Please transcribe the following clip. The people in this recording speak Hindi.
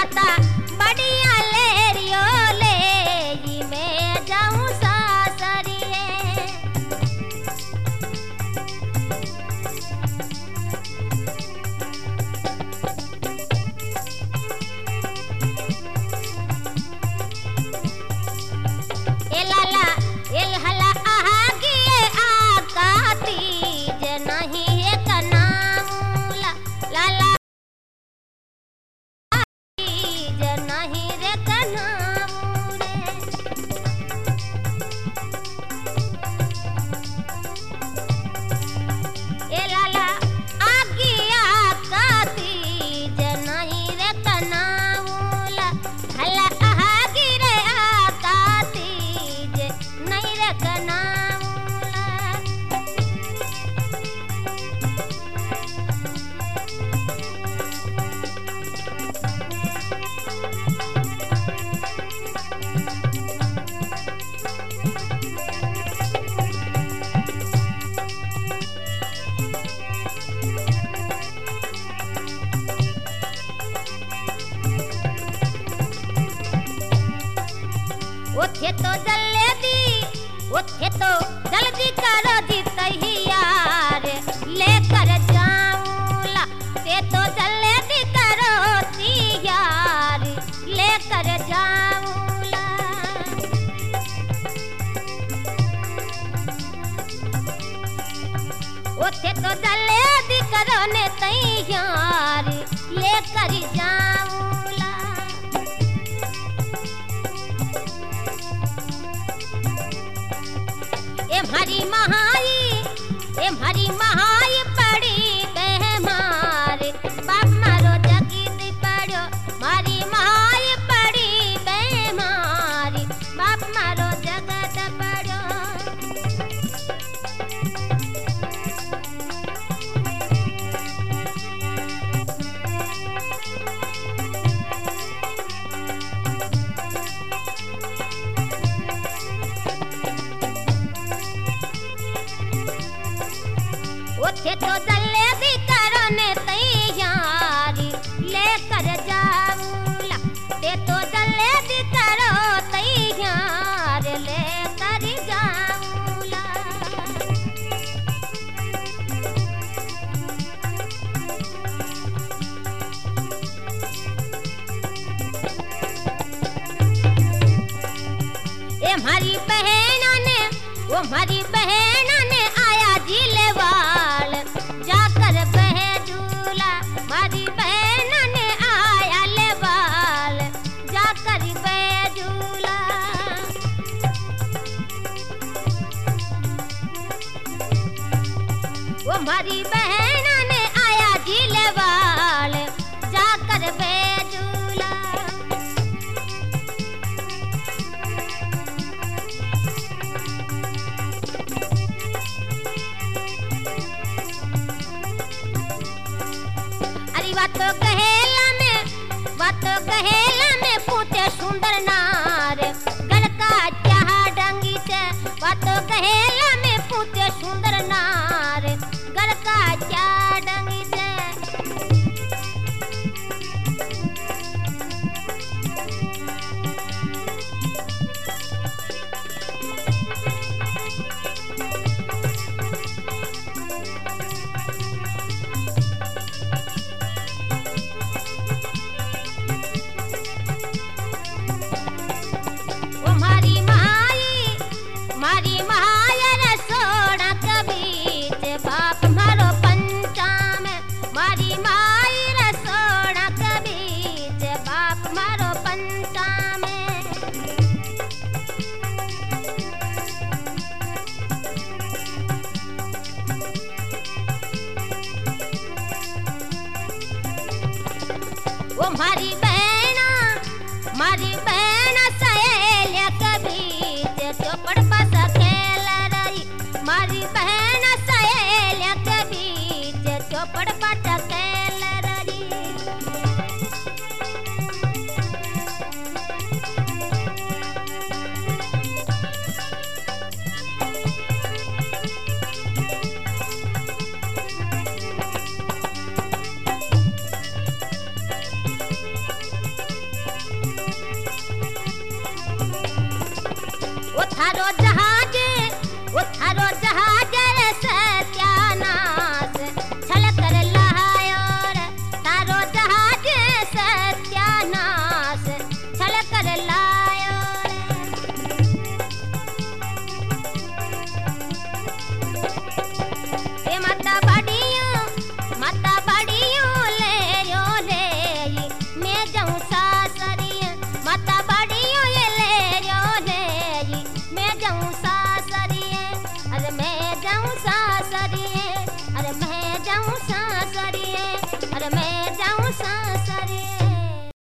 माता बढ़िया लेरियो ले मैं जाऊं सासरिए। एलाला एलहला आहा गिए आका तीज नहीं एक नामूला लाला तीज नहीं रे कनामूरे। एलाला आगिया का तीज नहीं रे कनामूला हला आहा गिरे आका तीज नहीं रे कनामूला। ओथे तो जल्दी करो जी तैयार लेकर जाऊंला ते तो जल्दी करो तैयार लेकर जाऊंला। ओथे तो जल्दी करो ने तैयार लेकर जाऊंला। हरी महाई पड़ी बेमार बाप मारो जगीत पड़ो मारी महाई पड़ी बेमार बाप मारो जगत पड़ो। ओथे तो जल्दी करो ने तैयारी लेकर जाऊंला ते तो जल्दी करो तैयार लेकर जाऊंला। हमारी बहन ने आया जिलेवाल जाकर बह झूला हमारी बहन ने आया लेवाल जाकर बह झूला। हमारी बहन ने आया जिलेवाल जाकर बह झूला। बातो कहेला में पूछे सुंदर नार गल का चाह डंगी से बातो कहेला में पूछे सुंदर नार गल का चाह डंगी से। मारी महायर सोना कबीच बाप मारो पंचा में मारी मायर सोना कबीच बाप मारो पंचा में। वो मारी बहन सहेलिया कबीच चौपड़ पास खेल रही मारी बहन सहेलिया कबीच चौपड़ पास खेल रही। में